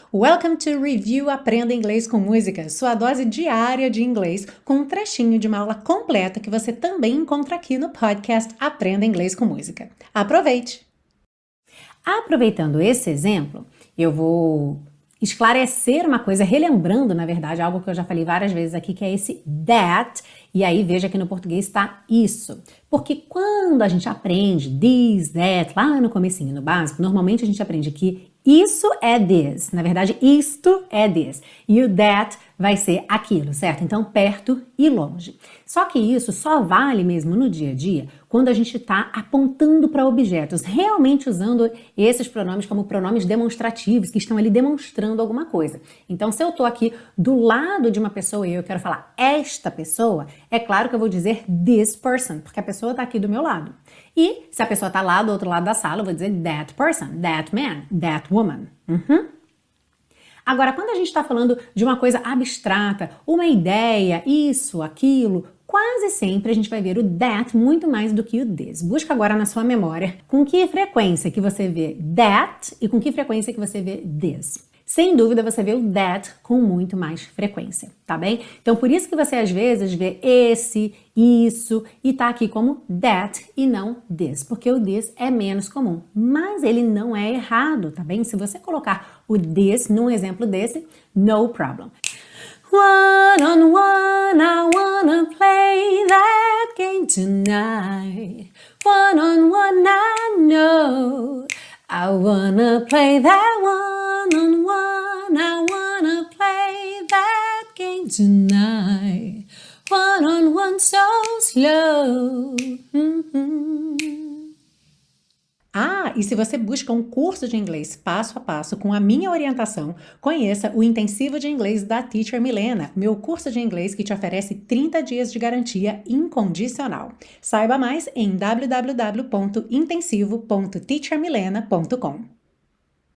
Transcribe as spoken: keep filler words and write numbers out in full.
Welcome to Review Aprenda Inglês com Música, sua dose diária de inglês com um trechinho de uma aula completa que você também encontra aqui no podcast Aprenda Inglês com Música. Aproveite! Aproveitando esse exemplo, eu vou esclarecer uma coisa, relembrando, na verdade, algo que eu já falei várias vezes aqui, que é esse that, e aí veja que no português está isso. Porque quando a gente aprende this, that, lá no comecinho, no básico, normalmente a gente aprende que isso é this, na verdade, isto é this, e o that vai ser aquilo, certo? Então, perto e longe. Só que isso só vale mesmo no dia a dia quando a gente está apontando para objetos, realmente usando esses pronomes como pronomes demonstrativos, que estão ali demonstrando alguma coisa. Então, se eu estou aqui do lado de uma pessoa e eu quero falar esta pessoa, é claro que eu vou dizer this person, porque a pessoa está aqui do meu lado. E se a pessoa está lá do outro lado da sala, eu vou dizer that person, that man, that woman. Uhum. Agora, quando a gente está falando de uma coisa abstrata, uma ideia, isso, aquilo, quase sempre a gente vai ver o that muito mais do que o this. Busca agora na sua memória com que frequência que você vê that e com que frequência que você vê this. Sem dúvida, você vê o that com muito mais frequência, tá bem? Então, por isso que você às vezes vê esse, isso e tá aqui como that e não this, porque o this é menos comum, mas ele não é errado, tá bem? Se você colocar o this num exemplo desse, no problem. One on one, I wanna play that game tonight. One on one, I know. I wanna play that one on one. I wanna play that game tonight. One on one, so slow. Mm-hmm. Ah, e se você busca um curso de inglês passo a passo com a minha orientação, conheça o Intensivo de Inglês da Teacher Milena, meu curso de inglês que te oferece trinta dias de garantia incondicional. Saiba mais em w w w ponto intensivo ponto teacher milena ponto com.